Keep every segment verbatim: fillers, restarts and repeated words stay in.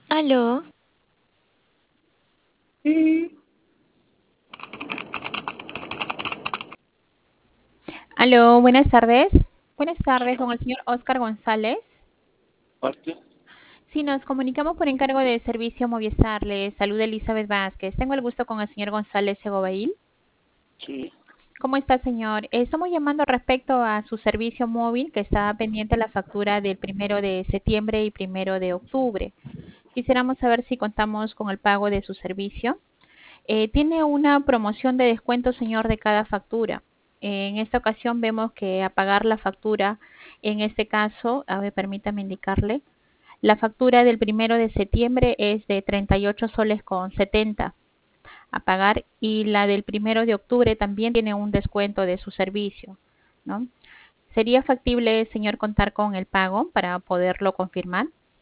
Aló, Sí, Aló, buenas tardes. Buenas tardes, con el señor Oscar González. parte. Sí, nos comunicamos por encargo de servicio Movistar. Le saluda Elizabeth Vázquez. Tengo el gusto con el señor González Segobail. Sí, ¿Cómo está, señor? Eh, Estamos llamando respecto a su servicio móvil que está pendiente la factura del primero de septiembre y primero de octubre. Quisiéramos saber si contamos con el pago de su servicio. Eh, tiene una promoción de descuento, señor, de cada factura. En esta ocasión vemos que a pagar la factura, en este caso, a ver, permítame indicarle, la factura del primero de septiembre es de treinta y ocho soles con setenta a pagar y la del primero de octubre también tiene un descuento de su servicio, ¿no? ¿Sería factible, señor, contar con el pago para poderlo confirmar?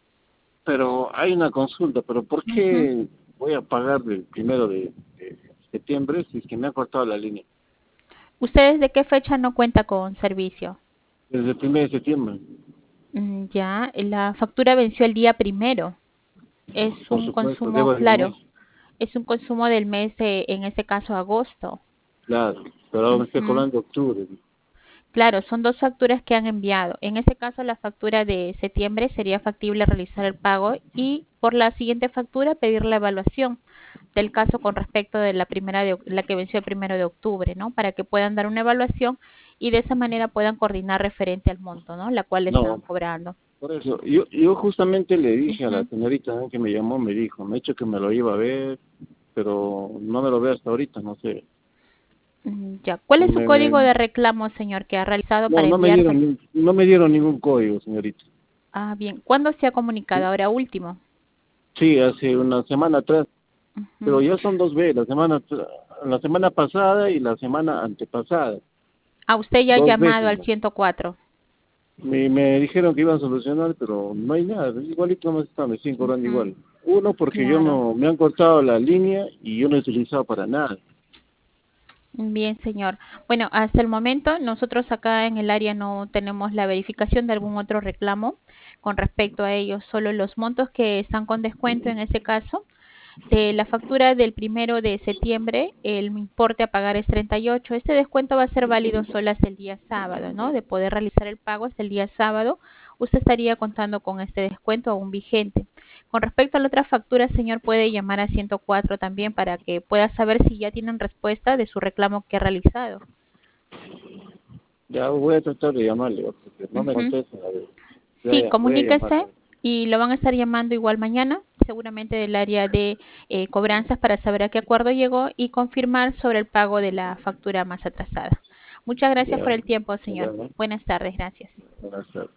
pero hay una consulta, pero ¿por Ujú. qué voy a pagar el primero de, de septiembre si es que me ha cortado la línea? ¿Usted desde qué fecha no cuenta con servicio? Desde el primero de septiembre, Mm, Ya, la factura venció el día primero. Es por un supuesto, consumo, debo de un mes, claro, es un consumo del mes, de, en este caso, agosto. claro, pero ahora me estoy Ujú. cobrando octubre. Claro, son dos facturas que han enviado. En este caso, la factura de septiembre sería factible realizar el pago y por la siguiente factura pedir la evaluación del caso con respecto de la primera de, la que venció el primero de octubre, ¿no? Para que puedan dar una evaluación y de esa manera puedan coordinar referente al monto, ¿no? La cual le están No, cobrando. por eso, yo, yo justamente le dije a la Ujú. señorita ¿no? que me llamó, me dijo, me ha dicho que me lo iba a ver, pero no me lo ve hasta ahorita, no sé. Mm, Ya. ¿Cuál es su Me, código me- de reclamo, señor, que ha realizado no, para no me dieron, enviárselo? ni- no me dieron ningún código, señorita. Ah, bien. ¿Cuándo se ha comunicado? Ahora último. Sí, hace una semana atrás. Pero Ujú. ya son dos veces, la semana, la semana pasada y la semana antepasada, Ah, usted ya ha dos llamado veces. al ¿No? ciento cuatro. Me, me dijeron que iban a solucionar, pero no hay nada, igualito no está, me siguen cobrando Ujú. igual. Uno, porque yo Claro. no, me han cortado la línea y yo no he utilizado para nada. Bien, señor. Bueno, hasta el momento nosotros acá en el área no tenemos la verificación de algún otro reclamo con respecto a ellos, solo los montos que están con descuento en ese caso. De la factura del primero de septiembre, el importe a pagar es treinta y ocho. Este descuento va a ser válido solo hasta el día sábado, ¿no? De poder realizar el pago hasta el día sábado, usted estaría contando con este descuento aún vigente. Con respecto a la otra factura, señor, puede llamar a ciento cuatro también para que pueda saber si ya tienen respuesta de su reclamo que ha realizado. Ya voy a tratar de llamarle, porque no me Ujú. contestan, a ver, voy Sí, a, voy a comuníquese llamarle. y lo van a estar llamando igual mañana, seguramente del área de eh, cobranzas para saber a qué acuerdo llegó y confirmar sobre el pago de la factura más atrasada. Muchas gracias Ya, por el tiempo, nos señor. vemos. Buenas tardes, gracias. Buenas tardes.